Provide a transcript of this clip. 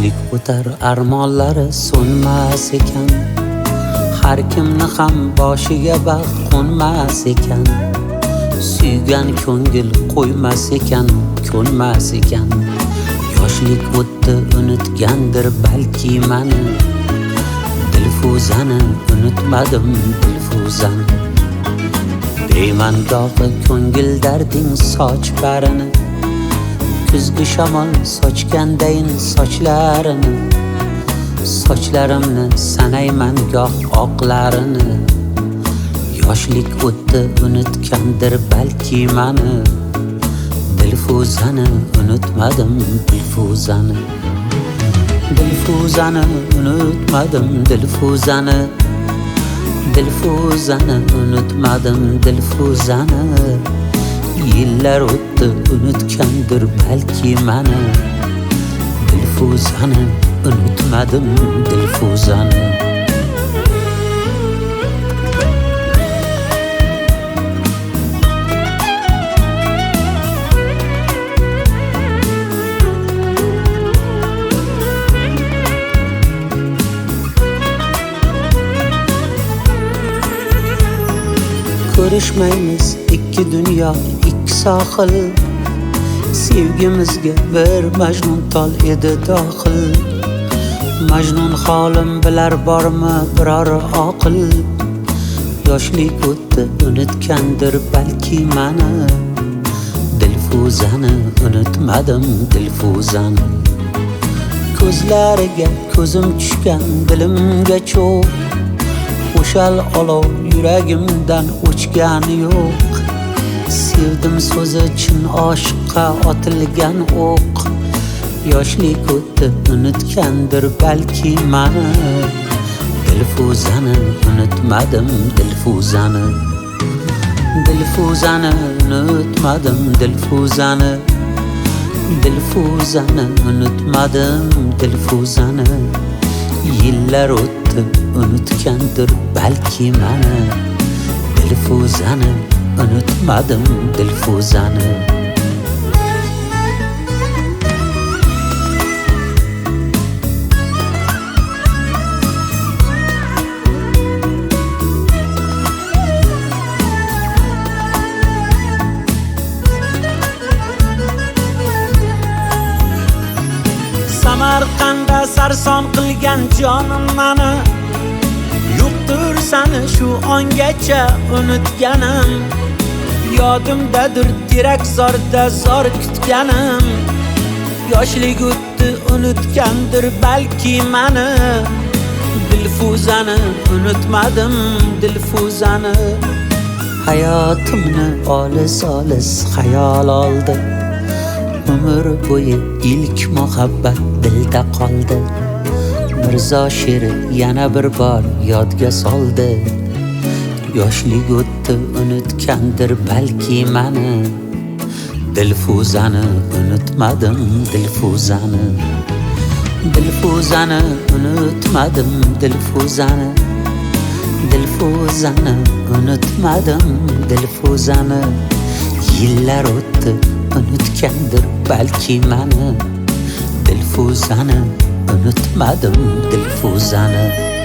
Yoshlik o'tar, armonlari so'nmas ekan. Har kimni ham boshiga baxt qo'nmas ekan. Suygan ko'ngil qo'ymas ekan, ko'nmas ekan. Yoshlik o'tdi, unutgandir balki mani. Dilfuzani unutmadim, Dilfuzani. Deyman gohi ko'ngil darding soch barini. Kuzgi shamol sochgandayin sochlarini. Sochlarimni sanayman goh oqlarini. Yoshlik o'tdi, unutgandir balki mani. Dilfuzani unutmadim, Dilfuzani. Dilfuzani unutmadim, Dilfuzani. Dilfuzani unutmadim, Dilfuzani. Yillar o'tdi, unutgandir balki mani. Dilfuzani unutmadim, Dilfuzani. Ko'rishmaymiz ikki dunyo, ikki sohil. Sevgimizga bir Majnun tol edi dohil. Majnun holim bilar bormi biror oqil. Yoshlik o'tdi, unutgandir balki mani. Dilfuzani unutmadim, Dilfuzani. Ko'zlariga ko'zim tushgan, dilimga cho'q. O'shal olov yuragimdan o'chgani yo'q. Sevdim so'zi chin oshiqqa otilgan o'q. Yoshlik o'tdi, unutgandir balki mani. Dilfuzani unutmadim, Dilfuzani. Dilfuzani unutmadim, Dilfuzani. Dilfuzani unutmadim, Dilfuzani. Yillar o'tdi, unutgandir balki mani. Dilfuzani unutmadim, Dilfuzani. Samarqandda sarson qilgan jonim mani. Yo'qdir sani shu ongacha unutganim. Yodimdadir terak zorda zor kutganim. Yoshlik o'tdi, unutgandir balki mani. Dilfuzani unutmadim, Dilfuzani. Hayotimni olis xayol oldi. Umr bo'yi ilk muhabbat dilda qoldi. Mirzo she'ri yana bir bor yodga soldi. Yoshlik o'tdi, unutgandir balki mani. Dilfuzani unutmadim, Dilfuzani. Dilfuzani unutmadim, Dilfuzani. Dilfuzani unutmadim, Dilfuzani. Yillar o'tdi, unutgandir balki mani. Dilfuzani unutmadim, Dilfuzani.